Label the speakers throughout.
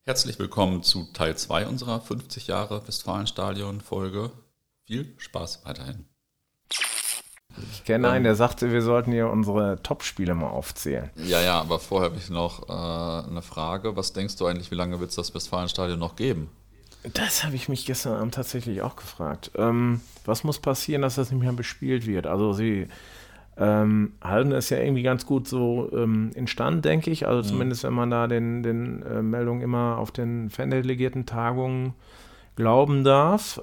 Speaker 1: Herzlich willkommen zu Teil 2 unserer 50 Jahre Westfalenstadion-Folge. Viel Spaß weiterhin.
Speaker 2: Ich kenne einen, der sagte, wir sollten hier unsere Top-Spiele mal aufzählen.
Speaker 1: Ja, aber vorher habe ich noch eine Frage. Was denkst du eigentlich, wie lange wird es das Westfalenstadion noch geben?
Speaker 2: Das habe ich mich gestern Abend tatsächlich auch gefragt. Was muss passieren, dass das nicht mehr bespielt wird? Also sie halten es ja irgendwie ganz gut so in Stand, denke ich. Also zumindest, wenn man da den Meldungen immer auf den Fandelegierten-Tagungen glauben darf.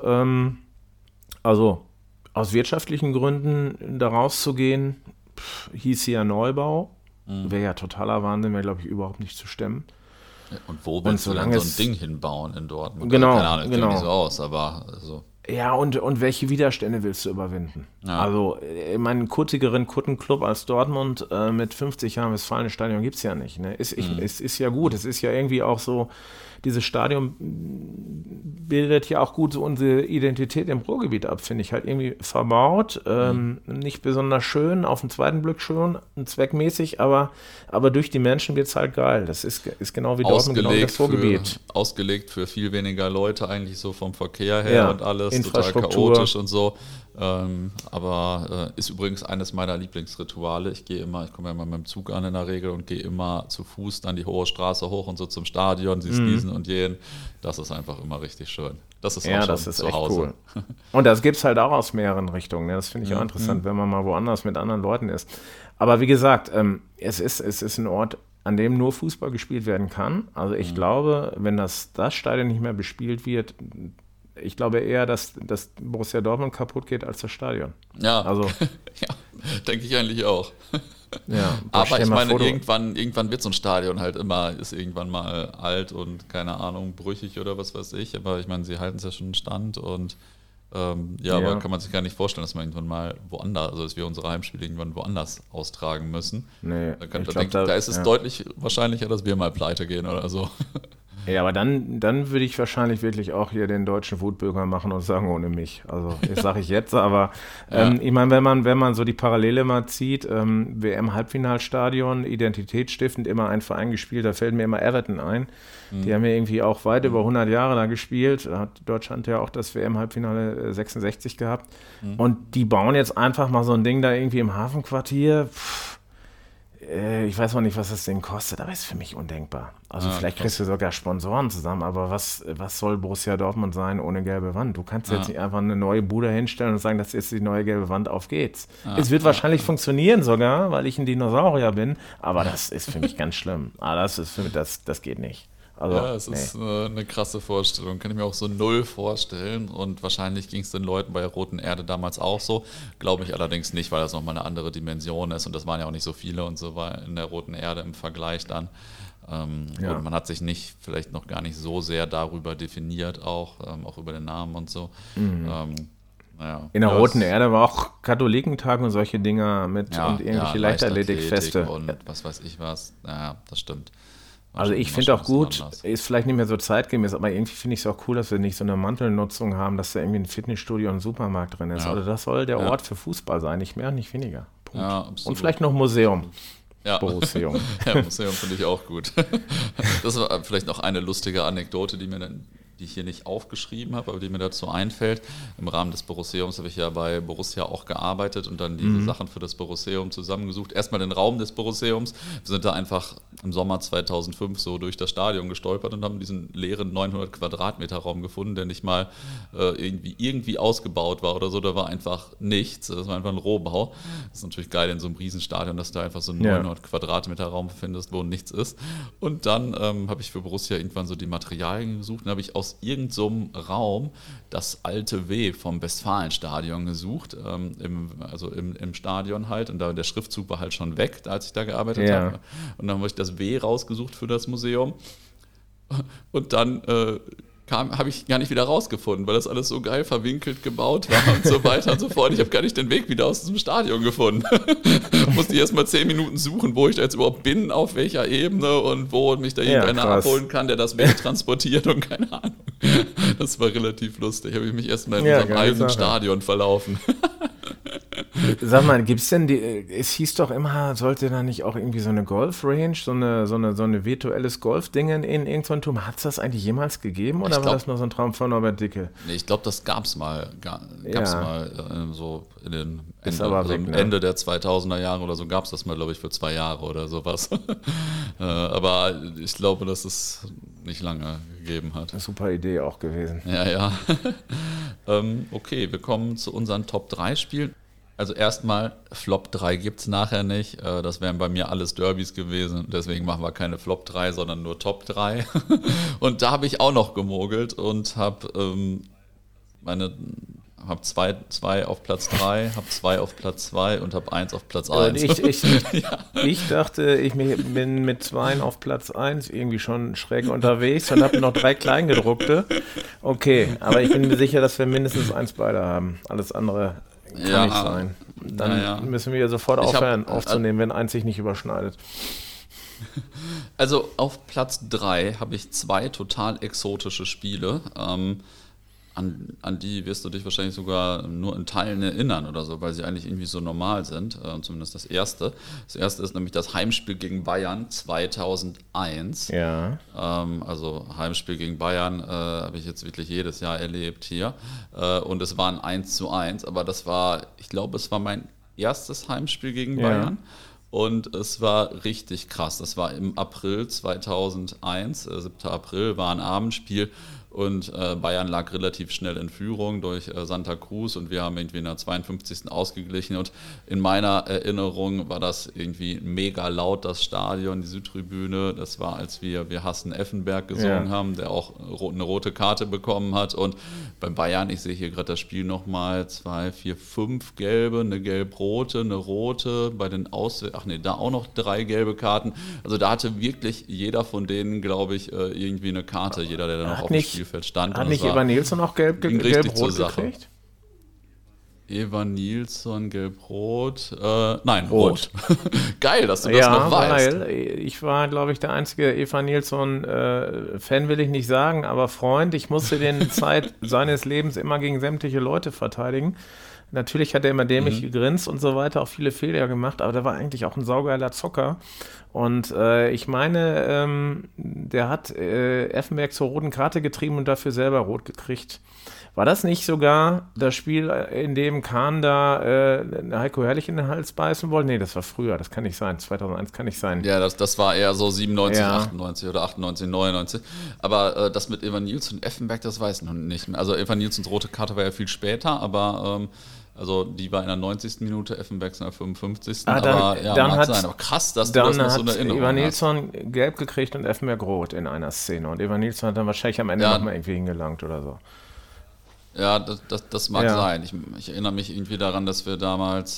Speaker 2: Also aus wirtschaftlichen Gründen da rauszugehen, hieß hier Neubau. Wäre ja totaler Wahnsinn, wäre, glaube ich, überhaupt nicht zu stemmen.
Speaker 1: Ja, und wo willst du denn so ein Ding hinbauen in Dortmund?
Speaker 2: Genau,
Speaker 1: also, keine Ahnung,
Speaker 2: genau.
Speaker 1: Sieht nicht so aus, aber so.
Speaker 2: Ja, und welche Widerstände willst du überwinden?
Speaker 1: Ja.
Speaker 2: Also, meinen kuttigeren Kuttenclub als Dortmund mit 50 Jahren Westfalenstadion gibt es ja nicht. Ne? Es ist ja gut, es ist ja irgendwie auch so, dieses Stadion bildet ja auch gut so unsere Identität im Ruhrgebiet ab, finde ich. Halt irgendwie verbaut, nicht besonders schön, auf den zweiten Blick schon, zweckmäßig, aber durch die Menschen wird es halt geil. Das ist genau wie Dortmund, genau das Ruhrgebiet.
Speaker 1: Ausgelegt für viel weniger Leute eigentlich so vom Verkehr her und alles, total
Speaker 2: Infrastruktur.
Speaker 1: chaotisch und so. Aber ist übrigens eines meiner Lieblingsrituale. Ich komme ja immer mit dem Zug an in der Regel und gehe immer zu Fuß dann die hohe Straße hoch und so zum Stadion, siehst diesen und jenen. Das ist einfach immer richtig schön. Das ist auch schon
Speaker 2: das ist
Speaker 1: zu
Speaker 2: echt
Speaker 1: Hause.
Speaker 2: cool. Und das gibt es halt auch aus mehreren Richtungen. Ne? Das finde ich auch interessant, wenn man mal woanders mit anderen Leuten ist. Aber wie gesagt, es ist ein Ort, an dem nur Fußball gespielt werden kann. Also ich glaube, wenn das Stadion nicht mehr bespielt wird, ich glaube eher, dass Borussia Dortmund kaputt geht als das Stadion.
Speaker 1: Ja,
Speaker 2: Also,
Speaker 1: ja, denke ich eigentlich auch.
Speaker 2: ja,
Speaker 1: Aber ich meine, irgendwann wird so ein Stadion halt ist irgendwann mal alt und keine Ahnung, brüchig oder was weiß ich. Aber ich meine, sie halten es ja schon in Stand und aber kann man sich gar nicht vorstellen, dass man irgendwann mal woanders, also dass wir unsere Heimspiele irgendwann woanders austragen müssen.
Speaker 2: Nee,
Speaker 1: Da ist es deutlich wahrscheinlicher, dass wir mal pleite gehen oder so.
Speaker 2: Ja, aber dann würde ich wahrscheinlich wirklich auch hier den deutschen Wutbürger machen und sagen, ohne mich. Also, das sage ich jetzt, aber ich meine, wenn man so die Parallele mal zieht, WM-Halbfinalstadion, identitätsstiftend immer ein Verein gespielt, da fällt mir immer Everton ein. Die haben ja irgendwie auch weit über 100 Jahre da gespielt. Da hat Deutschland ja auch das WM-Halbfinale 66 gehabt. Und die bauen jetzt einfach mal so ein Ding da irgendwie im Hafenquartier. Ich weiß noch nicht, was das Ding kostet, aber ist für mich undenkbar. Also vielleicht kriegst du sogar Sponsoren zusammen, aber was soll Borussia Dortmund sein ohne gelbe Wand? Du kannst jetzt nicht einfach eine neue Bude hinstellen und sagen, das ist die neue gelbe Wand, auf geht's. Es wird wahrscheinlich funktionieren sogar, weil ich ein Dinosaurier bin, aber das ist für mich ganz schlimm. Das geht nicht. Also,
Speaker 1: es ist eine krasse Vorstellung, kann ich mir auch so null vorstellen und wahrscheinlich ging es den Leuten bei der Roten Erde damals auch so, glaube ich allerdings nicht, weil das nochmal eine andere Dimension ist und das waren ja auch nicht so viele und so war in der Roten Erde im Vergleich dann und man hat sich vielleicht noch gar nicht so sehr darüber definiert, auch über den Namen und so.
Speaker 2: In der Roten Erde war auch Katholikentag und solche Dinger mit und irgendwelche Leichtathletikfeste.
Speaker 1: Und was weiß ich was, das stimmt.
Speaker 2: Also ich finde auch gut, ist vielleicht nicht mehr so zeitgemäß, aber irgendwie finde ich es auch cool, dass wir nicht so eine Mantelnutzung haben, dass da irgendwie ein Fitnessstudio und ein Supermarkt drin ist. Ja. Also das soll der Ort für Fußball sein, nicht mehr und nicht weniger. Punkt. Ja, und vielleicht noch Museum.
Speaker 1: Ja.
Speaker 2: Borussium.
Speaker 1: Ja, Museum finde ich auch gut. Das war vielleicht noch eine lustige Anekdote, die ich hier nicht aufgeschrieben habe, aber die mir dazu einfällt. Im Rahmen des Borussiums habe ich ja bei Borussia auch gearbeitet und dann diese Sachen für das Borussium zusammengesucht. Erstmal den Raum des Borussiums. Wir sind da einfach im Sommer 2005 so durch das Stadion gestolpert und haben diesen leeren 900 Quadratmeter Raum gefunden, der nicht mal irgendwie ausgebaut war oder so. Da war einfach nichts. Das war einfach ein Rohbau. Das ist natürlich geil in so einem Riesenstadion, dass du einfach so einen 900 Quadratmeter Raum findest, wo nichts ist. Und dann habe ich für Borussia irgendwann so die Materialien gesucht und habe ich aus irgendeinem so Raum das alte W vom Westfalenstadion gesucht, im Stadion halt, und da der Schriftzug war halt schon weg, als ich da gearbeitet habe. Und dann habe ich das W rausgesucht für das Museum und dann habe ich gar nicht wieder rausgefunden, weil das alles so geil verwinkelt gebaut war und so weiter und so fort. Ich habe gar nicht den Weg wieder aus diesem Stadion gefunden. Musste erst mal 10 Minuten suchen, wo ich da jetzt überhaupt bin, auf welcher Ebene und wo mich da irgendeiner abholen kann, der das Weg transportiert und keine Ahnung. Das war relativ lustig. Habe ich mich erst mal in unserem eigenen Stadion verlaufen.
Speaker 2: Sag mal, gibt's denn es hieß doch immer, sollte da nicht auch irgendwie so eine Golf-Range, so eine virtuelles Golf-Ding in irgendeinem Turm? Hat es das eigentlich jemals gegeben oder war das nur so ein Traum von Norbert Dicke?
Speaker 1: Nee, ich glaube, das gab's mal so in den
Speaker 2: Ende
Speaker 1: der 2000er Jahre oder so gab's das mal, glaube ich, für 2 Jahre oder sowas. Aber ich glaube, dass es nicht lange gegeben hat.
Speaker 2: Eine super Idee auch gewesen.
Speaker 1: Ja. Okay, wir kommen zu unseren Top 3 Spielen. Also erstmal, Flop 3 gibt es nachher nicht. Das wären bei mir alles Derbys gewesen. Deswegen machen wir keine Flop 3, sondern nur Top 3. Und da habe ich auch noch gemogelt und habe zwei auf Platz 3, habe 2 auf Platz 2 und habe 1 auf Platz 1.
Speaker 2: Ich dachte, ich bin mit 2 auf Platz 1 irgendwie schon schräg unterwegs und habe noch 3 Kleingedruckte. Okay, aber ich bin mir sicher, dass wir mindestens 1 beide haben. Alles andere kann nicht sein. Dann müssen wir sofort aufhören aufzunehmen, wenn 1 sich nicht überschneidet.
Speaker 1: Also auf Platz 3 habe ich 2 total exotische Spiele. An die wirst du dich wahrscheinlich sogar nur in Teilen erinnern oder so, weil sie eigentlich irgendwie so normal sind. Zumindest das erste. Das erste ist nämlich das Heimspiel gegen Bayern 2001.
Speaker 2: Ja.
Speaker 1: Also Heimspiel gegen Bayern habe ich jetzt wirklich jedes Jahr erlebt hier. Und es war ein 1:1, aber ich glaube, es war mein erstes Heimspiel gegen Bayern. Und es war richtig krass. Das war im April 2001, 7. April, war ein Abendspiel. Und Bayern lag relativ schnell in Führung durch Santa Cruz und wir haben irgendwie in der 52. ausgeglichen. Und in meiner Erinnerung war das irgendwie mega laut, das Stadion, die Südtribüne. Das war, als wir hassen Effenberg gesungen haben, der auch eine rote Karte bekommen hat. Und bei Bayern, ich sehe hier gerade das Spiel nochmal, 2, 4, 5 gelbe, eine gelb-rote, eine rote. Bei den da auch noch 3 gelbe Karten. Also da hatte wirklich jeder von denen, glaube ich, irgendwie eine Karte, jeder, der da noch auf dem Spielfeld stand.
Speaker 2: Hat nicht Evan Nilsson auch gelb-rot gekriegt?
Speaker 1: Evan Nilsson, gelb-rot. Nein, rot. Geil, dass du das noch weißt.
Speaker 2: Weil ich war, glaube ich, der einzige Evan Nilsson-Fan, will ich nicht sagen, aber Freund. Ich musste den Zeit seines Lebens immer gegen sämtliche Leute verteidigen. Natürlich hat er immer dämlich gegrinst und so weiter, auch viele Fehler gemacht, aber der war eigentlich auch ein saugeiler Zocker. Und ich meine, der hat Effenberg zur roten Karte getrieben und dafür selber rot gekriegt. War das nicht sogar das Spiel, in dem Kahn da Heiko Herrlich in den Hals beißen wollte? Nee, das war früher, das kann nicht sein. 2001 kann nicht sein.
Speaker 1: Ja, das war eher so 97, 98 oder 98, 99. Aber das mit Evan Nilsson und Effenberg, das weiß ich noch nicht mehr. Also Evan Nilssons rote Karte war ja viel später, aber also die war in der 90. Minute, Effenberg in der 55. Aber krass, dass du das noch so in Erinnerung hast.
Speaker 2: Evan Nilsson gelb gekriegt und Effenberg rot in einer Szene. Und Evan Nilsson hat dann wahrscheinlich am Ende nochmal irgendwie hingelangt oder so.
Speaker 1: Ja, das mag sein. Ich erinnere mich irgendwie daran, dass wir damals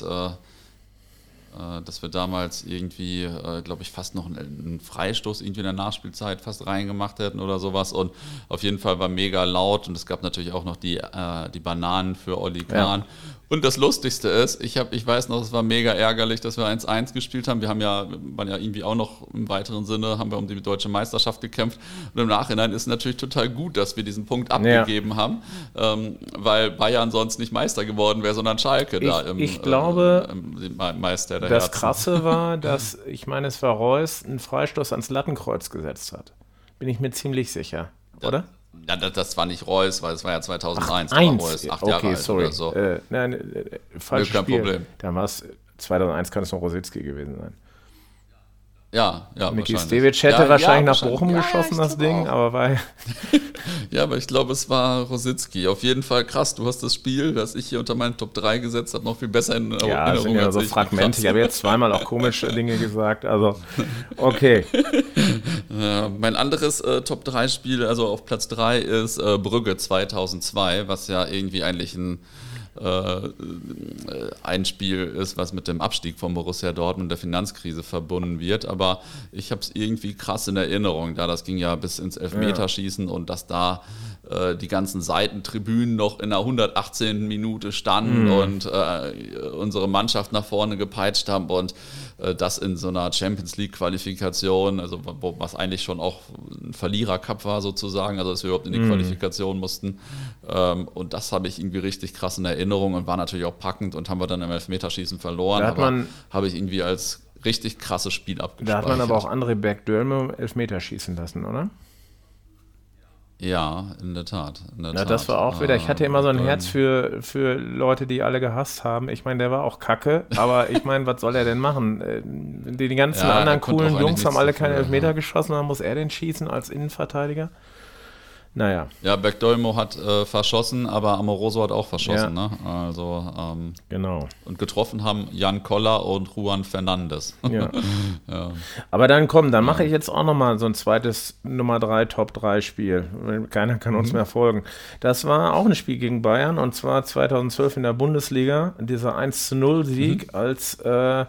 Speaker 1: irgendwie, glaube ich, fast noch einen Freistoß irgendwie in der Nachspielzeit fast reingemacht hätten oder sowas. Und auf jeden Fall war mega laut und es gab natürlich auch noch die Bananen für Olli Kahn. Ja. Und das Lustigste ist, ich weiß noch, es war mega ärgerlich, dass wir 1:1 gespielt haben. Wir waren ja irgendwie auch noch im weiteren Sinne, haben wir um die deutsche Meisterschaft gekämpft. Und im Nachhinein ist es natürlich total gut, dass wir diesen Punkt abgegeben haben, weil Bayern sonst nicht Meister geworden wäre, sondern Schalke
Speaker 2: ich glaube,
Speaker 1: Meister der
Speaker 2: das
Speaker 1: Herzen.
Speaker 2: Krasse war, dass, ich meine, es war Reus, einen Freistoß ans Lattenkreuz gesetzt hat. Bin ich mir ziemlich sicher, oder?
Speaker 1: Ja, das war nicht Reus, weil es war ja 2001.
Speaker 2: Reus,
Speaker 1: 8 Jahre alt
Speaker 2: sorry.
Speaker 1: Oder so.
Speaker 2: Falsches
Speaker 1: kein
Speaker 2: Spiel.
Speaker 1: Problem.
Speaker 2: Dann war es 2001, kann es noch Rositzky gewesen sein.
Speaker 1: Ja,
Speaker 2: Miki Stevic hätte wahrscheinlich nach Bochum geschossen, das Ding, aber weil...
Speaker 1: Ja, aber ich glaube, es war Rositzky. Auf jeden Fall krass, du hast das Spiel, das ich hier unter meinen Top 3 gesetzt habe, noch viel besser in Erinnerung.
Speaker 2: Ja, das sind ja so Fragmente. Ich habe jetzt zweimal auch komische Dinge gesagt, also okay.
Speaker 1: Mein anderes Top 3 Spiel, also auf Platz 3 ist Brügge 2002, was ja irgendwie eigentlich ein Spiel ist, was mit dem Abstieg von Borussia Dortmund der Finanzkrise verbunden wird, aber ich habe es irgendwie krass in Erinnerung, das ging ja bis ins Elfmeterschießen und dass da die ganzen Seitentribünen noch in der 118. Minute standen und unsere Mannschaft nach vorne gepeitscht haben und das in so einer Champions-League-Qualifikation, also was eigentlich schon auch ein Verlierer-Cup war sozusagen, also dass wir überhaupt in die Qualifikation mussten. Und das habe ich irgendwie richtig krass in Erinnerung und war natürlich auch packend und haben wir dann im Elfmeterschießen verloren, aber habe ich irgendwie als richtig krasses Spiel abgespeichert.
Speaker 2: Da hat man aber auch André Bergdölme Elfmeterschießen lassen, oder?
Speaker 1: Ja, in der Tat.
Speaker 2: Ja, das war auch wieder, ich hatte immer so ein Herz für Leute, die alle gehasst haben. Ich meine, der war auch kacke, aber ich meine, was soll er denn machen? Die ganzen anderen coolen Jungs haben alle keine Elfmeter geschossen, dann muss er den schießen als Innenverteidiger. Naja.
Speaker 1: Ja, Bergdolmo hat verschossen, aber Amoroso hat auch verschossen. Ja. Ne? Also,
Speaker 2: genau.
Speaker 1: Und getroffen haben Jan Koller und Juan Fernandes.
Speaker 2: Ja. Ja. Aber dann mache ich jetzt auch nochmal so ein zweites Nummer 3 Top 3 Spiel. Keiner kann uns mehr folgen. Das war auch ein Spiel gegen Bayern und zwar 2012 in der Bundesliga. Dieser 1-0 Sieg als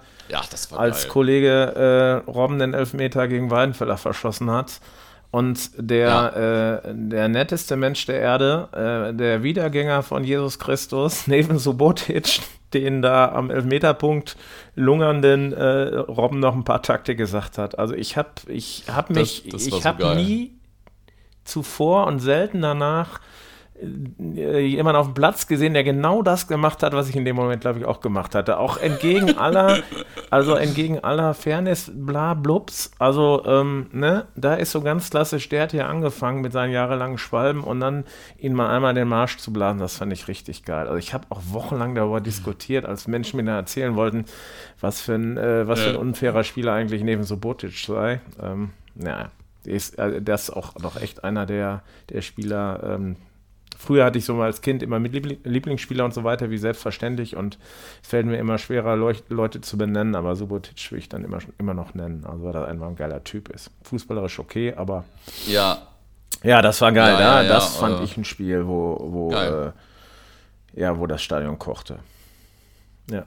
Speaker 2: Kollege Robben den Elfmeter gegen Weidenfeller verschossen hat. Und der netteste Mensch der Erde, der Wiedergänger von Jesus Christus, neben Subotic, den da am Elfmeterpunkt lungernden Robben noch ein paar Takte gesagt hat. Also ich habe nie zuvor und selten danach jemand auf dem Platz gesehen, der genau das gemacht hat, was ich in dem Moment, glaube ich, auch gemacht hatte. Auch entgegen aller Fairness, bla, blups. Also, da ist so ganz klassisch, der hat hier angefangen mit seinen jahrelangen Schwalben und dann ihn mal einmal den Marsch zu blasen, das fand ich richtig geil. Also ich habe auch wochenlang darüber diskutiert, als Menschen mir da erzählen wollten, was für ein unfairer Spieler eigentlich neben Subotic sei. Das ist auch noch echt einer der Spieler. Früher hatte ich so mal als Kind immer mit Lieblingsspieler und so weiter, wie selbstverständlich, und es fällt mir immer schwerer, Leute zu benennen, aber Subotic will ich dann immer noch nennen, also weil er einfach ein geiler Typ ist. Fußballerisch okay, aber ja, das war geil, das fand ich ein Spiel, wo das Stadion kochte. Ja.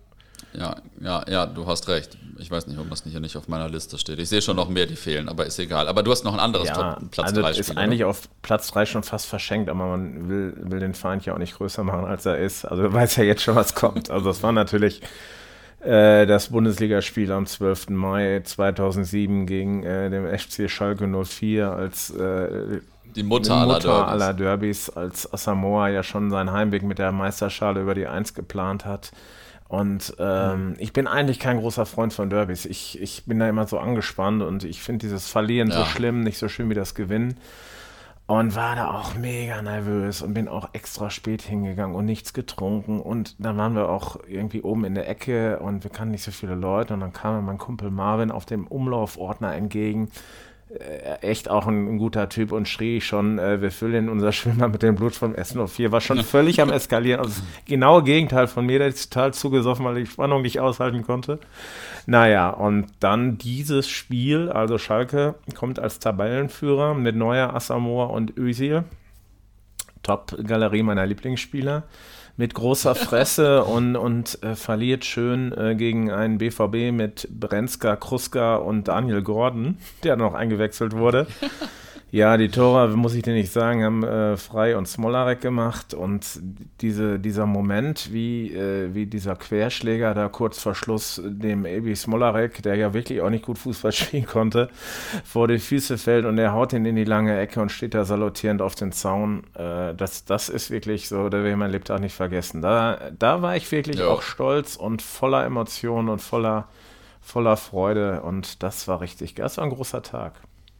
Speaker 1: Ja, du hast recht. Ich weiß nicht, warum das hier nicht auf meiner Liste steht. Ich sehe schon noch mehr, die fehlen, aber ist egal. Aber du hast noch ein anderes
Speaker 2: Platz 3 Spiel. Ist eigentlich auf Platz 3 schon fast verschenkt, aber man will den Feind ja auch nicht größer machen, als er ist. Also du weißt ja jetzt schon, was kommt. Also das war natürlich das Bundesligaspiel am 12. Mai 2007 gegen den FC Schalke 04 als
Speaker 1: die Mutter
Speaker 2: aller Derbys, als Asamoah ja schon seinen Heimweg mit der Meisterschale über die 1 geplant hat. Und ich bin eigentlich kein großer Freund von Derbys. Ich bin da immer so angespannt und ich finde dieses Verlieren so schlimm, nicht so schön wie das Gewinnen. Und war da auch mega nervös und bin auch extra spät hingegangen und nichts getrunken. Und dann waren wir auch irgendwie oben in der Ecke und wir kannten nicht so viele Leute. Und dann kam mir mein Kumpel Marvin auf dem Umlaufordner entgegen. Echt auch ein guter Typ und schrie schon, wir füllen unser Schwimmer mit dem Blut vom S04, war schon völlig am Eskalieren. Also das genaue Gegenteil von mir, der ist total zugesoffen, weil ich die Spannung nicht aushalten konnte. Naja, und dann dieses Spiel, also Schalke kommt als Tabellenführer mit Neuer, Asamoah und Özil. Top-Galerie meiner Lieblingsspieler. Mit großer Fresse und verliert schön gegen einen BVB mit Brenzka, Kruska und Daniel Gordon, der noch eingewechselt wurde. Ja, die Tore, muss ich dir nicht sagen, haben Frey und Smolarek gemacht und dieser Moment, wie dieser Querschläger da kurz vor Schluss dem Ebi Smolarek, der ja wirklich auch nicht gut Fußball spielen konnte, vor die Füße fällt und er haut ihn in die lange Ecke und steht da salutierend auf den Zaun. Das ist wirklich so, da werde ich mein Lebtag nicht vergessen. Da war ich wirklich auch stolz und voller Emotionen und voller Freude und das war richtig, das war ein großer Tag.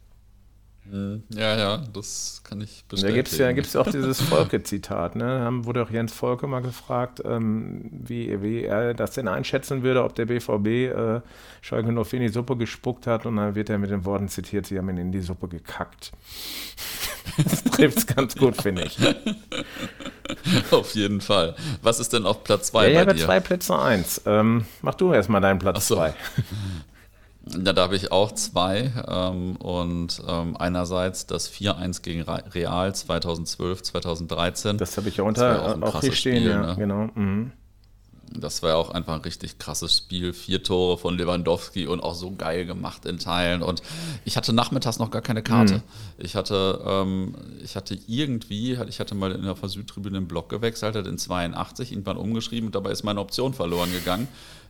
Speaker 1: Ja, das kann ich bestätigen.
Speaker 2: Da gibt's ja auch dieses Volke-Zitat, ne? Da wurde auch Jens Volke mal gefragt, wie er das denn einschätzen würde, ob der BVB Schalke 04 in die Suppe gespuckt hat, und dann wird er mit den Worten zitiert, sie haben ihn in die Suppe gekackt. Das trifft's ganz gut, finde ich.
Speaker 1: Auf jeden Fall. Was ist denn auf Platz 2 bei dir?
Speaker 2: Ich habe 2 Plätze 1. Mach du erstmal deinen Platz 2.
Speaker 1: Ja, da habe ich auch 2 und einerseits das 4-1 gegen Real 2012, 2013.
Speaker 2: Das habe ich ja auch hier stehen,
Speaker 1: Spiel,
Speaker 2: ja,
Speaker 1: ne?
Speaker 2: Genau. Mhm.
Speaker 1: Das war ja auch einfach ein richtig krasses Spiel. 4 Tore von Lewandowski und auch so geil gemacht in Teilen. Und ich hatte nachmittags noch gar keine Karte. Ich hatte mal in der Südtribüne den Block gewechselt, hat in 82 irgendwann umgeschrieben und dabei ist meine Option verloren gegangen.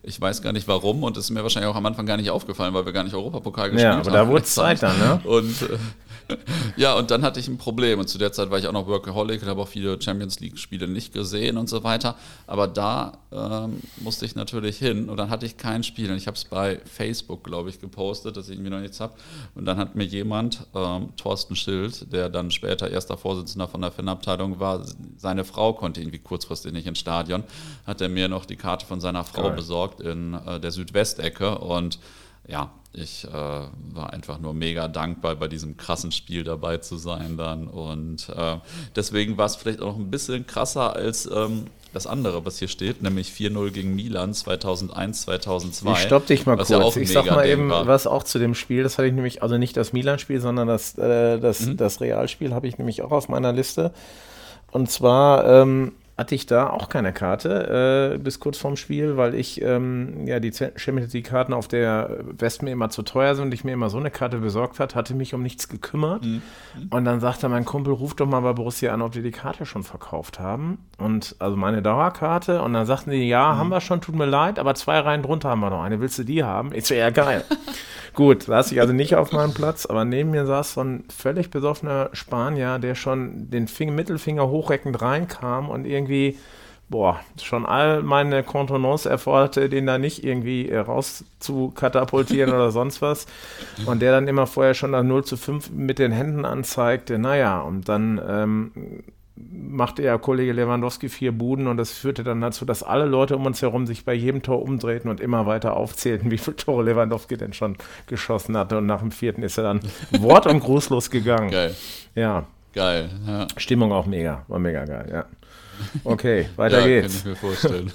Speaker 1: Ich weiß gar nicht warum und es ist mir wahrscheinlich auch am Anfang gar nicht aufgefallen, weil wir gar nicht Europapokal gespielt haben.
Speaker 2: Ja, aber da wurde es Zeit dann, ne?
Speaker 1: Und ja, und dann hatte ich ein Problem. Und zu der Zeit war ich auch noch Workaholic und habe auch viele Champions League-Spiele nicht gesehen und so weiter. Aber da musste ich natürlich hin und dann hatte ich kein Spiel. Und ich habe es bei Facebook, glaube ich, gepostet, dass ich irgendwie noch nichts habe. Und dann hat mir jemand, Thorsten Schild, der dann später erster Vorsitzender von der Fanabteilung war, seine Frau konnte irgendwie kurzfristig nicht ins Stadion, hat er mir noch die Karte von seiner Frau besorgt in der Südwestecke und ja, ich war einfach nur mega dankbar, bei diesem krassen Spiel dabei zu sein dann und deswegen war es vielleicht auch noch ein bisschen krasser als das andere, was hier steht, nämlich 4-0 gegen Milan 2001, 2002.
Speaker 2: Ich stopp dich mal kurz.
Speaker 1: Ja auch
Speaker 2: ich sag mal eben
Speaker 1: war.
Speaker 2: Was auch zu dem Spiel, das hatte ich nämlich, also nicht das Milan-Spiel, sondern das Realspiel habe ich nämlich auch auf meiner Liste. Und zwar hatte ich da auch keine Karte bis kurz vorm Spiel, weil ich die Champions League-Karten auf der West mir immer zu teuer sind und ich mir immer so eine Karte besorgt hatte mich um nichts gekümmert. Und dann sagte mein Kumpel, ruf doch mal bei Borussia an, ob die die Karte schon verkauft haben. Und also meine Dauerkarte. Und dann sagten die, ja, haben wir schon, tut mir leid, aber 2 Reihen drunter haben wir noch eine. Willst du die haben? Ich so, ja, geil. Gut, saß ich also nicht auf meinem Platz, aber neben mir saß so ein völlig besoffener Spanier, der schon den Mittelfinger hochreckend reinkam und irgendwie, schon all meine Kontenance erforderte, den da nicht irgendwie raus zu katapultieren oder sonst was. Und der dann immer vorher schon das 0:5 mit den Händen anzeigte. Naja, und dann machte ja Kollege Lewandowski 4 Buden und das führte dann dazu, dass alle Leute um uns herum sich bei jedem Tor umdrehten und immer weiter aufzählten, wie viele Tore Lewandowski denn schon geschossen hatte. Und nach dem 4. ist er dann wort- und grußlos gegangen.
Speaker 1: Geil.
Speaker 2: Ja.
Speaker 1: Geil. Ja.
Speaker 2: Stimmung auch mega. War mega geil, ja. Okay, weiter geht's.
Speaker 1: Kann ich mir vorstellen.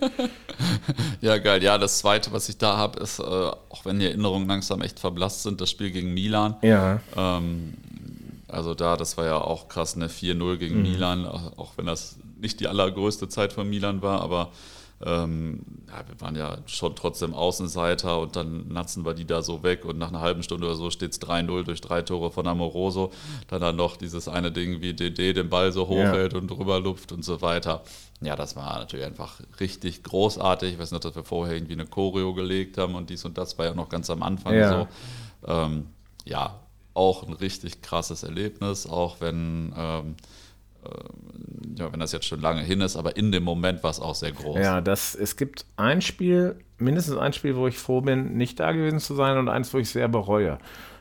Speaker 1: Ja, geil. Ja, das Zweite, was ich da habe, ist, auch wenn die Erinnerungen langsam echt verblasst sind, das Spiel gegen Milan.
Speaker 2: Ja.
Speaker 1: Also das war ja auch krass, ne? 4-0 gegen Milan, auch wenn das nicht die allergrößte Zeit von Milan war, aber wir waren ja schon trotzdem Außenseiter und dann natzen wir die da so weg und nach einer halben Stunde oder so steht es 3-0 durch 3 Tore von Amoroso. Dann noch dieses eine Ding, wie DD den Ball so hochhält und drüber lupft und so weiter. Ja, das war natürlich einfach richtig großartig. Ich weiß nicht, dass wir vorher irgendwie eine Choreo gelegt haben und dies und das war ja noch ganz am Anfang so. Auch ein richtig krasses Erlebnis, auch wenn das jetzt schon lange hin ist, aber in dem Moment war es auch sehr groß.
Speaker 2: Ja, es gibt mindestens ein Spiel, wo ich froh bin, nicht da gewesen zu sein und eins, wo ich sehr bereue.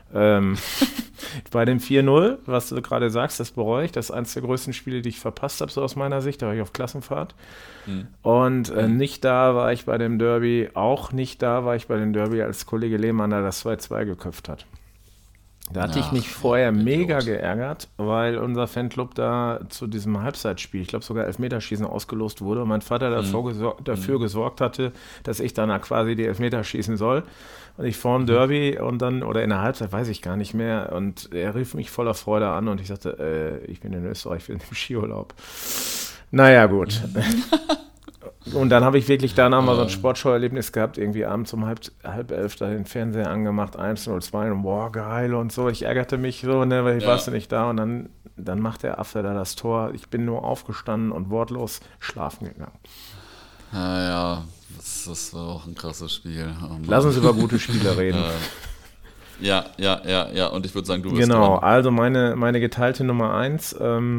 Speaker 2: Bei dem 4-0, was du gerade sagst, das bereue ich. Das ist eines der größten Spiele, die ich verpasst habe, so aus meiner Sicht. Da war ich auf Klassenfahrt. Und nicht da war ich bei dem Derby, als Kollege Lehmann da das 2-2 geköpft hat. Da hatte ich mich vorher mega geärgert, weil unser Fanclub da zu diesem Halbzeitspiel, ich glaube sogar Elfmeterschießen ausgelost wurde und mein Vater dafür gesorgt hatte, dass ich dann quasi die Elfmeter schießen soll. Und ich vorm Derby und dann, oder in der Halbzeit, weiß ich gar nicht mehr. Und er rief mich voller Freude an und ich sagte, ich bin in Österreich, ich bin im Skiurlaub. Naja, gut. Und dann habe ich wirklich danach mal so ein Sportschau-Erlebnis gehabt, irgendwie abends um halb 11 da den Fernseher angemacht, 1-0, 2 und boah, geil und so. Ich ärgerte mich so, ne, weil ich warst du nicht da und dann macht der Affe da das Tor. Ich bin nur aufgestanden und wortlos schlafen gegangen.
Speaker 1: Ja, das war auch ein krasses Spiel.
Speaker 2: Lass uns über gute Spiele reden.
Speaker 1: Ja, und ich würde sagen, du bist
Speaker 2: Genau,
Speaker 1: dran.
Speaker 2: also meine geteilte Nummer 1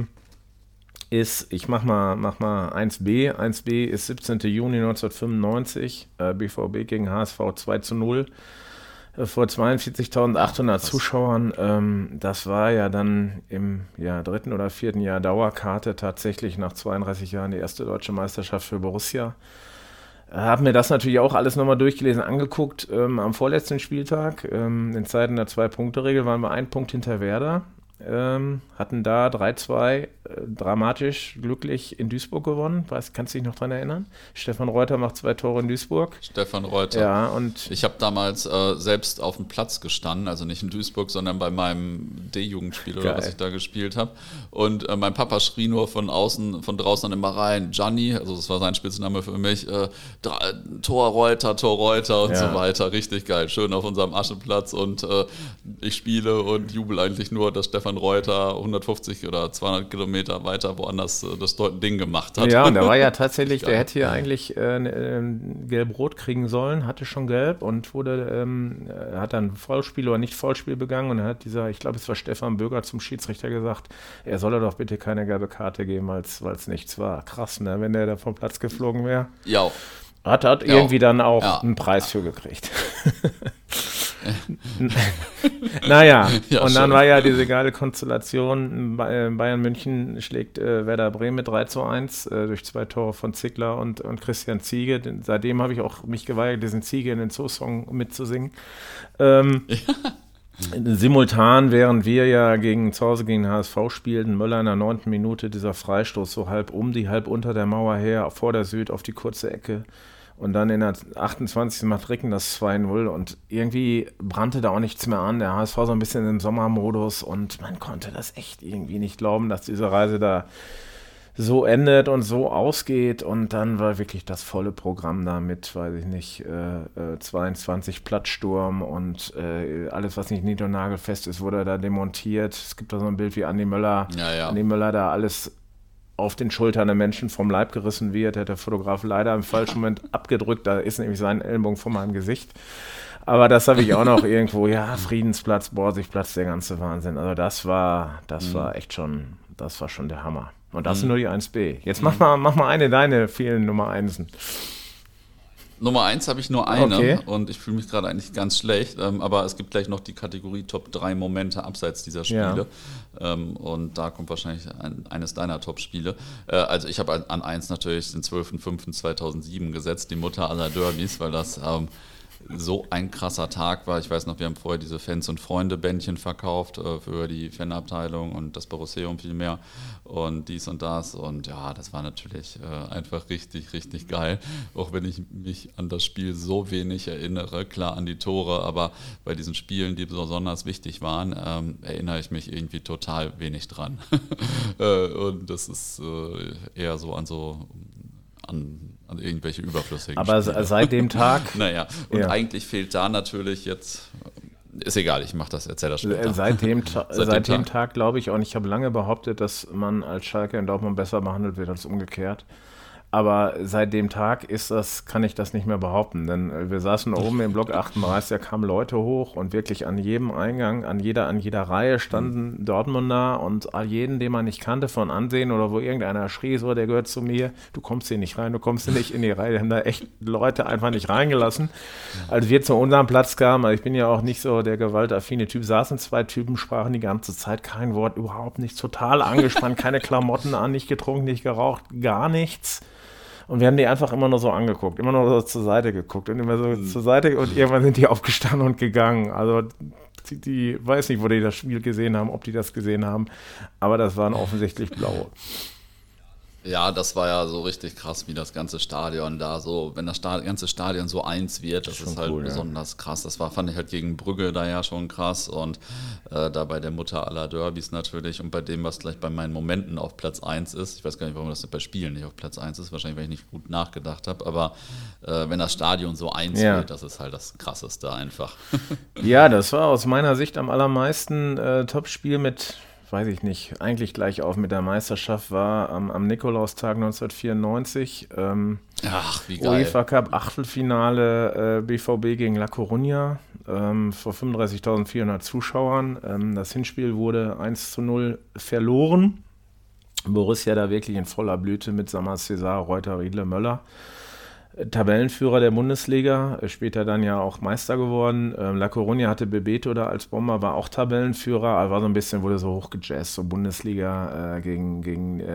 Speaker 2: ist, ich mach mal 1b. 1b ist 17. Juni 1995, BVB gegen HSV 2-0 vor 42.800 Zuschauern. Das war ja dann im 3. oder 4. Jahr Dauerkarte, tatsächlich nach 32 Jahren die erste deutsche Meisterschaft für Borussia. Habe mir das natürlich auch alles nochmal durchgelesen, angeguckt. Am vorletzten Spieltag, in Zeiten der 2-Punkte-Regel, waren wir 1 Punkt hinter Werder. Hatten da 3-2 dramatisch, glücklich in Duisburg gewonnen. Kannst du dich noch dran erinnern? Stefan Reuter macht 2 Tore in Duisburg.
Speaker 1: Stefan Reuter.
Speaker 2: Ja, und
Speaker 1: ich habe damals selbst auf dem Platz gestanden, also nicht in Duisburg, sondern bei meinem D-Jugendspiel oder was ich da gespielt habe. Und mein Papa schrie nur von draußen dann immer rein, Gianni, also das war sein Spitzname für mich, Tor Reuter und so weiter. Richtig geil, schön auf unserem Ascheplatz und ich spiele und jubel eigentlich nur, dass Stefan Reuter 150 oder 200 Kilometer da weiter woanders das Ding gemacht hat.
Speaker 2: Ja, und der war ja tatsächlich, der hätte hier eigentlich gelb-rot kriegen sollen, hatte schon gelb und hat dann Foulspiel oder nicht Foulspiel begangen und dann hat ich glaube, es war Stefan Böger zum Schiedsrichter gesagt, er solle doch bitte keine gelbe Karte geben, weil es nichts war. Krass, ne, wenn der da vom Platz geflogen wäre.
Speaker 1: Ja.
Speaker 2: Hat irgendwie dann auch einen Preis für gekriegt. Naja, ja, und dann war ja diese geile Konstellation, Bayern München schlägt Werder Bremen mit 3:1 durch 2 Tore von Ziegler und Christian Ziege. Seitdem habe ich auch mich geweigert, diesen Ziege in den Zoo-Song mitzusingen. Simultan, während wir ja zu Hause gegen den HSV spielten, Möller in der 9. Minute, dieser Freistoß so halb unter der Mauer her, vor der Süd auf die kurze Ecke. Und dann in der 28. macht Ricken das 2:0 und irgendwie brannte da auch nichts mehr an. Der HSV so ein bisschen im Sommermodus und man konnte das echt irgendwie nicht glauben, dass diese Reise da so endet und so ausgeht. Und dann war wirklich das volle Programm da mit, weiß ich nicht, 22 Plattsturm und alles, was nicht nied- und nagelfest ist, wurde da demontiert. Es gibt da so ein Bild, wie Andi Möller da alles auf den Schultern der Menschen vom Leib gerissen wird. Hat der Fotograf leider im falschen Moment abgedrückt. Da ist nämlich sein Ellenbogen vor meinem Gesicht. Aber das habe ich auch noch irgendwo. Ja, Friedensplatz, Borsigplatz, der ganze Wahnsinn. Also das war echt schon, das war schon der Hammer. Und das sind nur die 1B. Jetzt mach mal eine deine vielen Nummer 1.
Speaker 1: Nummer 1 habe ich nur eine und ich fühle mich gerade eigentlich ganz schlecht, aber es gibt gleich noch die Kategorie Top 3 Momente abseits dieser Spiele und da kommt wahrscheinlich eines deiner Top-Spiele. Also ich habe an 1 natürlich den 12.05.2007 gesetzt, die Mutter aller Derbys, weil das so ein krasser Tag war. Ich weiß noch, wir haben vorher diese Fans- und Freunde-Bändchen verkauft für die Fanabteilung und das Borusseum viel mehr und dies und das. Und ja, das war natürlich einfach richtig, richtig geil. Auch wenn ich mich an das Spiel so wenig erinnere, klar an die Tore, aber bei diesen Spielen, die besonders wichtig waren, erinnere ich mich irgendwie total wenig dran. Und das ist eher so an irgendwelche überflüssigen
Speaker 2: Aber
Speaker 1: Spiele.
Speaker 2: Seit dem Tag...
Speaker 1: Naja, und eigentlich fehlt da natürlich jetzt... Ist egal, ich erzähle das später.
Speaker 2: Seit dem Tag glaube ich, und ich habe lange behauptet, dass man als Schalke in Dortmund besser behandelt wird als umgekehrt. Aber seit dem Tag kann ich das nicht mehr behaupten, denn wir saßen oben im Block 38, da kamen Leute hoch und wirklich an jedem Eingang, an jeder Reihe standen Dortmunder und jeden, den man nicht kannte von Ansehen oder wo irgendeiner schrie, so, der gehört zu mir, du kommst hier nicht rein, du kommst hier nicht in die Reihe, haben da echt Leute einfach nicht reingelassen. Als wir zu unserem Platz kamen, also ich bin ja auch nicht so der gewaltaffine Typ, saßen 2 Typen, sprachen die ganze Zeit kein Wort, überhaupt nichts, total angespannt, keine Klamotten an, nicht getrunken, nicht geraucht, gar nichts. Und wir haben die einfach immer nur so angeguckt, immer nur so zur Seite geguckt und immer so zur Seite und irgendwann sind die aufgestanden und gegangen. Also die weiß nicht, wo die das Spiel gesehen haben, ob die das gesehen haben, aber das waren offensichtlich Blaue.
Speaker 1: Ja, das war ja so richtig krass, wie das ganze Stadion da so, wenn das ganze Stadion so eins wird, das ist halt cool, besonders krass. Das fand ich halt gegen Brügge da ja schon krass und da bei der Mutter aller Derbys natürlich und bei dem, was gleich bei meinen Momenten auf Platz 1 ist. Ich weiß gar nicht, warum das bei Spielen nicht auf Platz 1 ist, wahrscheinlich, weil ich nicht gut nachgedacht habe, aber wenn das Stadion so eins wird, das ist halt das Krasseste einfach. Ja,
Speaker 2: das war aus meiner Sicht am allermeisten Topspiel mit... weiß ich nicht, eigentlich gleich auf mit der Meisterschaft war am Nikolaustag 1994.
Speaker 1: Ach, wie geil.
Speaker 2: UEFA Cup Achtelfinale BVB gegen La Coruña vor 35.400 Zuschauern. Das Hinspiel wurde 1:0 verloren. Borussia da wirklich in voller Blüte mit Sammer, César, Reuter, Riedle, Möller. Tabellenführer der Bundesliga, später dann ja auch Meister geworden. La Coruña hatte Bebeto da als Bomber, war auch Tabellenführer, aber war so ein bisschen, wurde so hochgejazzt, so Bundesliga gegen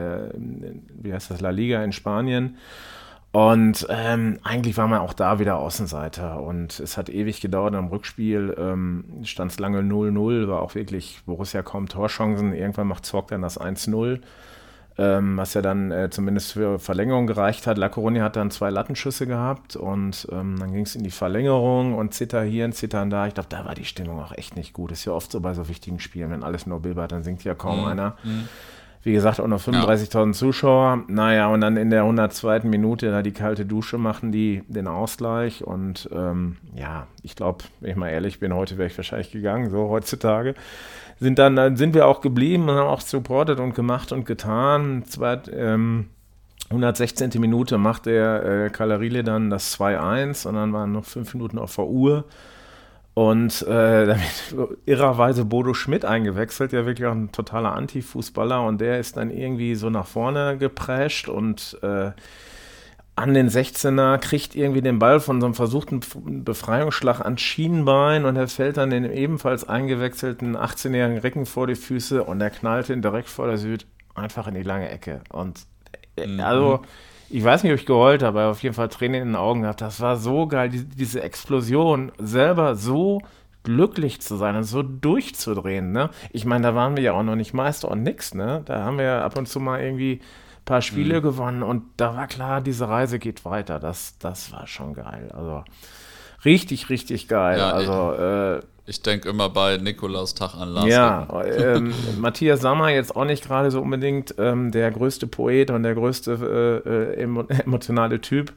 Speaker 2: wie heißt das, La Liga in Spanien. Und eigentlich war man auch da wieder Außenseiter und es hat ewig gedauert. Am Rückspiel stand es lange 0:0, war auch wirklich Borussia kaum Torchancen. Irgendwann macht Zorc dann das 1:0. Was ja dann zumindest für Verlängerung gereicht hat. La Coruña hat dann 2 Lattenschüsse gehabt und dann ging es in die Verlängerung und Zitter hier und Zittern da. Ich glaube, da war die Stimmung auch echt nicht gut. Ist ja oft so bei so wichtigen Spielen, wenn alles nur bilbert, dann singt ja kaum einer. Wie gesagt, auch noch 35.000 Zuschauer. Naja, und dann in der 102. Minute da die kalte Dusche machen die den Ausgleich und ich glaube, wenn ich mal ehrlich bin, heute wäre ich wahrscheinlich gegangen, so heutzutage. Dann sind wir auch geblieben und haben auch supportet und gemacht und getan. 116. Minute macht der Calarile dann das 2-1 und dann waren noch 5 Minuten auf der Uhr. Und da wird irrerweise Bodo Schmidt eingewechselt, der wirklich auch ein totaler Anti-Fußballer, und der ist dann irgendwie so nach vorne geprescht und an den 16er, kriegt irgendwie den Ball von so einem versuchten Befreiungsschlag ans Schienbein und er fällt dann den ebenfalls eingewechselten 18-jährigen Recken vor die Füße und er knallt ihn direkt vor der Süd einfach in die lange Ecke. Und also, ich weiß nicht, ob ich geheult habe, aber auf jeden Fall Tränen in den Augen gehabt. Das war so geil, diese Explosion, selber so glücklich zu sein und so durchzudrehen, ne? Ich meine, da waren wir ja auch noch nicht Meister und nix, ne? Da haben wir ja ab und zu mal irgendwie paar Spiele gewonnen und da war klar, diese Reise geht weiter. Das war schon geil. Also richtig, richtig geil.
Speaker 1: Ja,
Speaker 2: also
Speaker 1: ich denke immer bei Nikolaus Tag an Lars.
Speaker 2: Ja, Matthias Sammer jetzt auch nicht gerade so unbedingt der größte Poet und der größte emotionale Typ,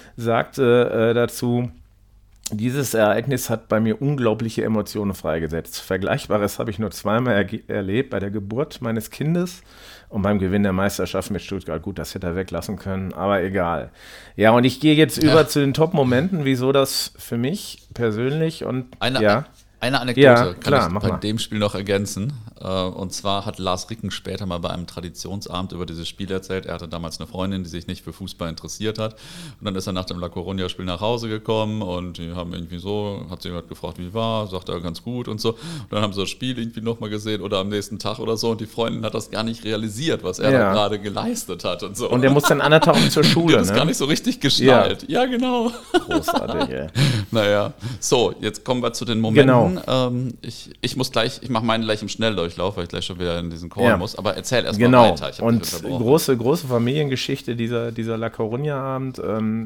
Speaker 2: sagte dazu: Dieses Ereignis hat bei mir unglaubliche Emotionen freigesetzt. Vergleichbares habe ich nur zweimal erlebt, bei der Geburt meines Kindes und beim Gewinn der Meisterschaft mit Stuttgart. Gut, das hätte er weglassen können, aber egal. Ja, und ich gehe jetzt über zu den Top-Momenten, wieso das für mich persönlich und
Speaker 1: Eine Anekdote
Speaker 2: ja,
Speaker 1: kann
Speaker 2: klar,
Speaker 1: ich bei dem Spiel noch ergänzen. Und zwar hat Lars Ricken später mal bei einem Traditionsabend über dieses Spiel erzählt. Er hatte damals eine Freundin, die sich nicht für Fußball interessiert hat. Und dann ist er nach dem La Coruña-Spiel nach Hause gekommen und die haben irgendwie so, hat sie halt gefragt, wie war, sagt er ganz gut und so. Und dann haben sie das Spiel irgendwie nochmal gesehen oder am nächsten Tag oder so und die Freundin hat das gar nicht realisiert, was er da gerade geleistet hat und so.
Speaker 2: Und der muss dann 1,5 Tage zur Schule,
Speaker 1: das ist gar nicht so richtig geschnallt. Ja, genau.
Speaker 2: Großartig, ey.
Speaker 1: Naja, so, jetzt kommen wir zu den Momenten.
Speaker 2: Genau.
Speaker 1: Ich mache meinen gleich im Schnelldurchlauf, weil ich gleich schon wieder in diesen Call muss. Aber erzähl erst mal weiter.
Speaker 2: Und große Familiengeschichte dieser La Coruña-Abend.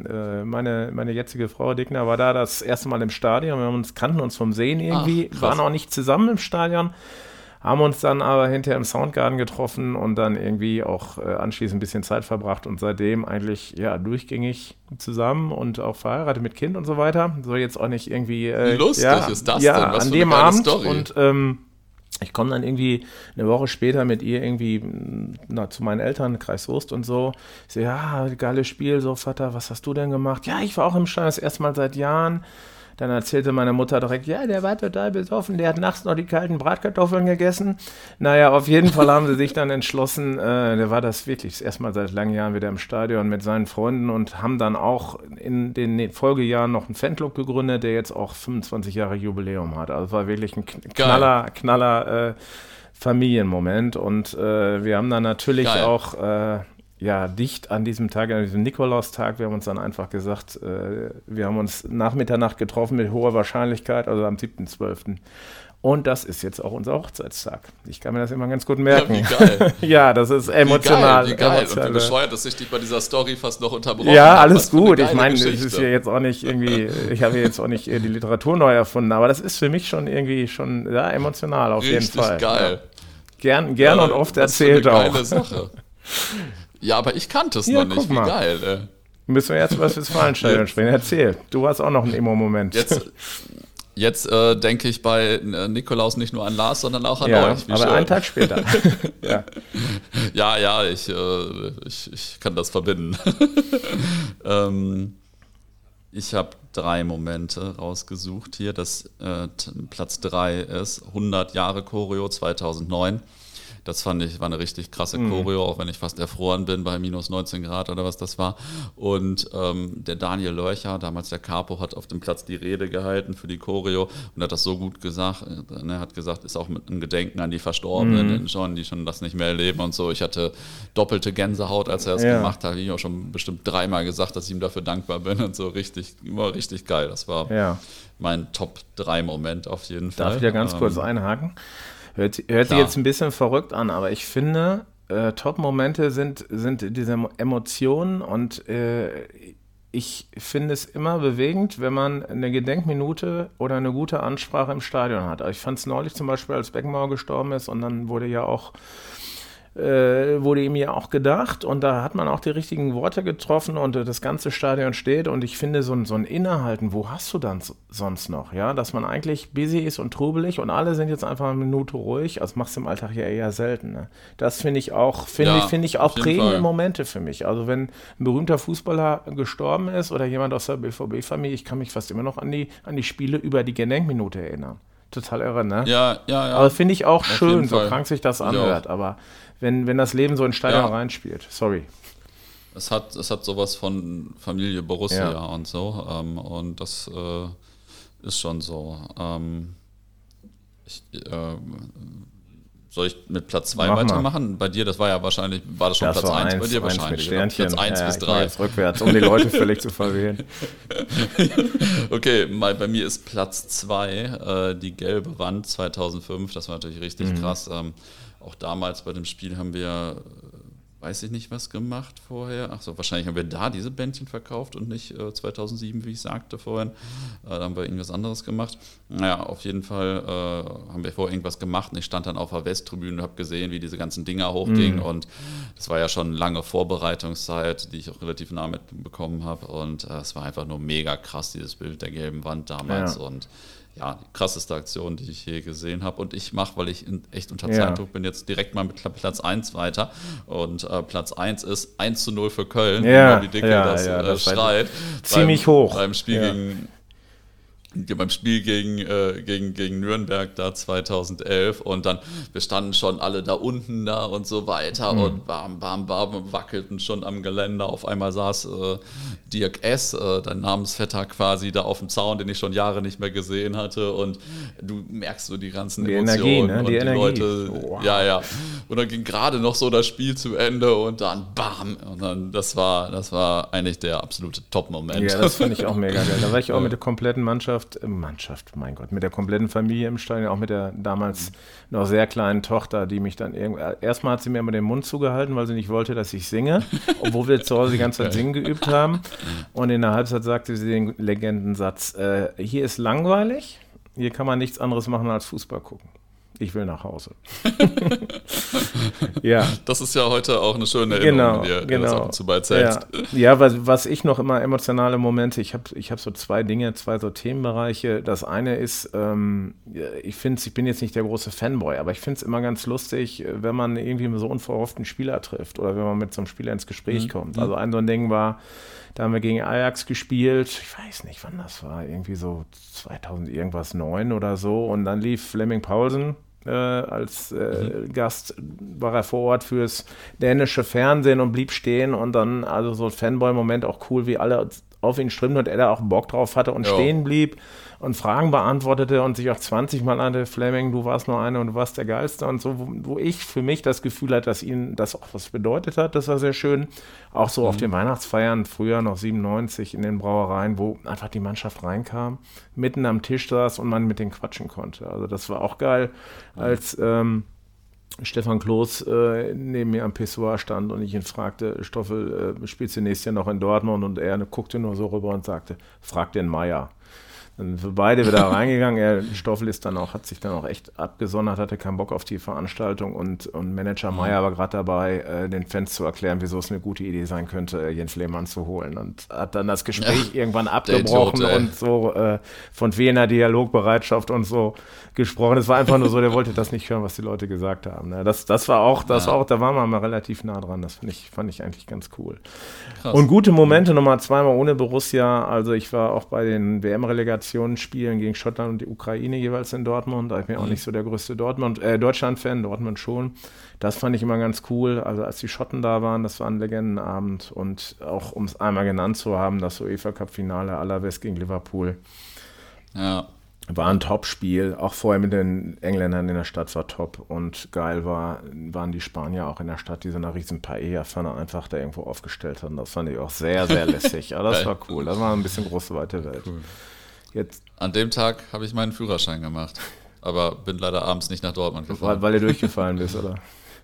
Speaker 2: Meine jetzige Frau Dickner war da das erste Mal im Stadion. Wir kannten uns vom Sehen irgendwie, waren auch nicht zusammen im Stadion, haben uns dann aber hinterher im Soundgarden getroffen und dann irgendwie auch anschließend ein bisschen Zeit verbracht und seitdem eigentlich durchgängig zusammen und auch verheiratet mit Kind und so weiter. So jetzt auch nicht irgendwie...
Speaker 1: Wie lustig ist das denn?
Speaker 2: Was an für dem Abend Story. Und ich komme dann irgendwie eine Woche später mit ihr irgendwie zu meinen Eltern, Kreis Soest und so. Ich so, ja, geiles Spiel, so Vater, was hast du denn gemacht? Ja, ich war auch im Stadion das erste Mal seit Jahren. Dann erzählte meine Mutter direkt, ja, der war total besoffen, der hat nachts noch die kalten Bratkartoffeln gegessen. Naja, auf jeden Fall haben sie sich dann entschlossen, der war das wirklich das erste Mal seit langen Jahren wieder im Stadion mit seinen Freunden und haben dann auch in den Folgejahren noch einen Fanclub gegründet, der jetzt auch 25 Jahre Jubiläum hat. Also es war wirklich ein knaller Familienmoment und wir haben dann natürlich auch... dicht an diesem Tag, an diesem Nikolaustag, wir haben uns dann einfach gesagt, wir haben uns nach Mitternacht getroffen mit hoher Wahrscheinlichkeit, also am 7.12. Und das ist jetzt auch unser Hochzeitstag. Ich kann mir das immer ganz gut merken.
Speaker 1: Ja, wie geil.
Speaker 2: Ja, das ist emotional.
Speaker 1: Wie geil. Und wie bescheuert, dass ich dich bei dieser Story fast noch unterbrochen
Speaker 2: habe. Ja, alles gut. Ich meine, es ist ja jetzt auch nicht irgendwie, ich habe jetzt auch nicht die Literatur neu erfunden, aber das ist für mich schon irgendwie emotional auf jeden Fall.
Speaker 1: Richtig geil.
Speaker 2: Ja. Gern und oft erzählt auch.
Speaker 1: Geile Sache. Ja, aber ich kannte es noch nicht. Wie geil, ey.
Speaker 2: Müssen wir jetzt über das Westfalenstadion sprechen. Erzähl. Du hast auch noch einen Emo-Moment.
Speaker 1: Jetzt denke ich bei Nikolaus nicht nur an Lars, sondern auch an euch.
Speaker 2: Wie aber schön. Einen Tag später.
Speaker 1: Ja, ich kann das verbinden. Ich habe 3 Momente rausgesucht hier. Das Platz 3 ist 100 Jahre Choreo 2009. Das fand ich, war eine richtig krasse Choreo, auch wenn ich fast erfroren bin bei minus 19 Grad oder was das war. Und der Daniel Lörcher, damals der Capo, hat auf dem Platz die Rede gehalten für die Choreo und hat das so gut gesagt. Er hat gesagt, ist auch mit einem Gedenken an die Verstorbenen schon, die schon das nicht mehr erleben und so. Ich hatte doppelte Gänsehaut, als er das gemacht hat. Ich habe auch schon bestimmt 3-mal gesagt, dass ich ihm dafür dankbar bin und so. Immer richtig geil. Das war mein Top-3-Moment auf jeden Fall.
Speaker 2: Darf ich ja ganz kurz einhaken? Hört sich jetzt ein bisschen verrückt an, aber ich finde, Top-Momente sind diese Emotionen und ich finde es immer bewegend, wenn man eine Gedenkminute oder eine gute Ansprache im Stadion hat. Ich fand es neulich zum Beispiel, als Beckenbauer gestorben ist und dann wurde ja auch wurde ihm ja auch gedacht und da hat man auch die richtigen Worte getroffen und das ganze Stadion steht und ich finde so ein Innehalten, wo hast du dann sonst noch, ja, dass man eigentlich busy ist und trubelig und alle sind jetzt einfach eine Minute ruhig, also machst du im Alltag ja eher selten, ne? Das finde ich auch prägende Momente für mich, also wenn ein berühmter Fußballer gestorben ist oder jemand aus der BVB-Familie, ich kann mich fast immer noch an die Spiele über die Gedenkminute erinnern. Total irre, ne?
Speaker 1: Ja.
Speaker 2: Aber finde ich auch schön, so krank sich das anhört, aber wenn das Leben so in Stadion reinspielt. Sorry.
Speaker 1: Es hat sowas von Familie Borussia und so. Und das ist schon so. Soll ich mit Platz 2 weitermachen? Bei dir, war das schon Platz 1 bei dir wahrscheinlich.
Speaker 2: Mit
Speaker 1: Platz 1 bis 3.
Speaker 2: Jetzt rückwärts, um die Leute völlig zu verwirren.
Speaker 1: Okay, bei mir ist Platz 2 die gelbe Wand 2005. Das war natürlich richtig krass. Auch damals bei dem Spiel haben wir, weiß ich nicht, was gemacht vorher. Achso, wahrscheinlich haben wir da diese Bändchen verkauft und nicht 2007, wie ich sagte vorhin. Da haben wir irgendwas anderes gemacht. Naja, auf jeden Fall haben wir vorher irgendwas gemacht und ich stand dann auf der Westtribüne und habe gesehen, wie diese ganzen Dinger hochgingen und das war ja schon eine lange Vorbereitungszeit, die ich auch relativ nah mitbekommen habe und es war einfach nur mega krass, dieses Bild der gelben Wand damals und ja, die krasseste Aktion, die ich je gesehen habe. Und ich mache, weil ich echt unter Zeitdruck bin, jetzt direkt mal mit Platz 1 weiter. Und Platz 1 ist 1:0 für Köln.
Speaker 2: Ja,
Speaker 1: wie Dicke das schreit.
Speaker 2: Ziemlich hoch.
Speaker 1: Beim Spiel gegen Nürnberg da 2011 und dann, wir standen schon alle da unten da und so weiter und bam, wackelten schon am Geländer. Auf einmal saß Dirk S., dein Namensvetter quasi, da auf dem Zaun, den ich schon Jahre nicht mehr gesehen hatte und du merkst so die ganzen Emotionen
Speaker 2: Energie, ne?
Speaker 1: und die Leute, ja. Und dann ging gerade noch so das Spiel zu Ende und dann bam und dann, das war eigentlich der absolute Top-Moment.
Speaker 2: Ja, das fand ich auch mega geil. Da war ich auch mit der kompletten Mannschaft, mit der kompletten Familie im Stadion, auch mit der damals noch sehr kleinen Tochter, die mich dann erstmal hat sie mir immer den Mund zugehalten, weil sie nicht wollte, dass ich singe, obwohl wir zu Hause die ganze Zeit singen geübt haben. Und in der Halbzeit sagte sie den Legendensatz, hier ist langweilig, hier kann man nichts anderes machen als Fußball gucken. Ich will nach Hause. Ja.
Speaker 1: Das ist ja heute auch eine schöne Erinnerung, die du das ab und zu beizählst.
Speaker 2: Ja, was ich noch immer emotionale Momente, ich hab so zwei so Themenbereiche. Das eine ist, ich bin jetzt nicht der große Fanboy, aber ich finde es immer ganz lustig, wenn man irgendwie so unverhofften Spieler trifft oder wenn man mit so einem Spieler ins Gespräch kommt. Also so ein Ding war, da haben wir gegen Ajax gespielt, ich weiß nicht, wann das war, irgendwie so 2009 oder so. Und dann lief Flemming Paulsen als Gast, war er vor Ort fürs dänische Fernsehen und blieb stehen. Und dann, also so ein Fanboy-Moment, auch cool, wie alle auf ihn strömten und er da auch Bock drauf hatte und stehen blieb und Fragen beantwortete und sich auch 20 Mal nannte, Flemming, du warst nur einer und du warst der Geilste und so, wo ich für mich das Gefühl hatte, dass ihm das auch was bedeutet hat, das war sehr schön. Auch so auf den Weihnachtsfeiern, früher noch 97 in den Brauereien, wo einfach die Mannschaft reinkam, mitten am Tisch saß und man mit denen quatschen konnte. Also das war auch geil, als Stefan Kloß neben mir am Pissoir stand und ich ihn fragte, Stoffel, spielst du nächstes Jahr noch in Dortmund? Und er guckte nur so rüber und sagte, frag den Meier. Dann sind wir beide wieder reingegangen. Stoffel hat sich dann auch echt abgesondert, hatte keinen Bock auf die Veranstaltung und Manager Meier war gerade dabei, den Fans zu erklären, wieso es eine gute Idee sein könnte, Jens Lehmann zu holen und hat dann das Gespräch irgendwann abgebrochen und so von fehlender Dialogbereitschaft und so gesprochen. Es war einfach nur so, der wollte das nicht hören, was die Leute gesagt haben. Ne? Das war auch, da waren wir mal relativ nah dran. Das fand ich eigentlich ganz cool. Krass. Und gute Momente, nochmal zweimal ohne Borussia. Also ich war auch bei den WM-Relegationsspielen gegen Schottland und die Ukraine jeweils in Dortmund. Da bin ich auch nicht so der größte Deutschland-Fan, Dortmund schon. Das fand ich immer ganz cool. Also als die Schotten da waren, das war ein Legendenabend. Und auch, um es einmal genannt zu haben, das UEFA-Cup-Finale Alaves gegen Liverpool.
Speaker 1: Ja.
Speaker 2: War ein Top-Spiel, auch vorher mit den Engländern in der Stadt war top und geil waren die Spanier auch in der Stadt, die so eine riesen Paella-Pfanne einfach da irgendwo aufgestellt haben. Das fand ich auch sehr, sehr lässig. Aber das war cool, das war ein bisschen große, weite Welt. Cool.
Speaker 1: Jetzt, an dem Tag habe ich meinen Führerschein gemacht, aber bin leider abends nicht nach Dortmund gefahren.
Speaker 2: Weil du durchgefallen bist, oder?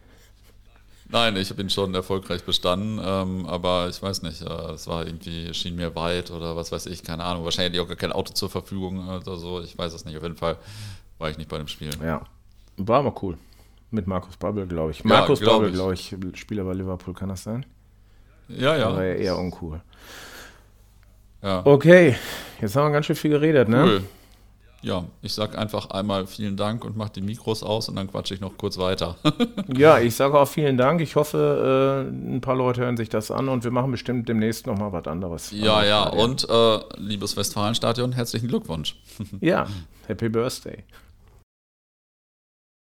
Speaker 1: Nein, ich habe ihn schon erfolgreich bestanden, aber ich weiß nicht, es war irgendwie, schien mir weit oder was weiß ich, keine Ahnung. Wahrscheinlich hatte ich auch gar kein Auto zur Verfügung oder so, ich weiß es nicht. Auf jeden Fall war ich nicht bei dem Spiel.
Speaker 2: Ja, war aber cool. Mit Markus Babbel, glaube ich.
Speaker 1: Ja,
Speaker 2: Markus
Speaker 1: glaub
Speaker 2: Babbel,
Speaker 1: ich.
Speaker 2: glaube ich, Spieler bei Liverpool, kann das sein?
Speaker 1: Ja, ja.
Speaker 2: Aber eher uncool.
Speaker 1: Ja.
Speaker 2: Okay, jetzt haben wir ganz schön viel geredet, ne?
Speaker 1: Cool. Ja, ich sag einfach einmal vielen Dank und mach die Mikros aus und dann quatsche ich noch kurz weiter.
Speaker 2: Ja, ich sage auch vielen Dank. Ich hoffe, ein paar Leute hören sich das an und wir machen bestimmt demnächst nochmal was anderes.
Speaker 1: Ja, und liebes Westfalenstadion, herzlichen Glückwunsch.
Speaker 2: Ja, Happy Birthday.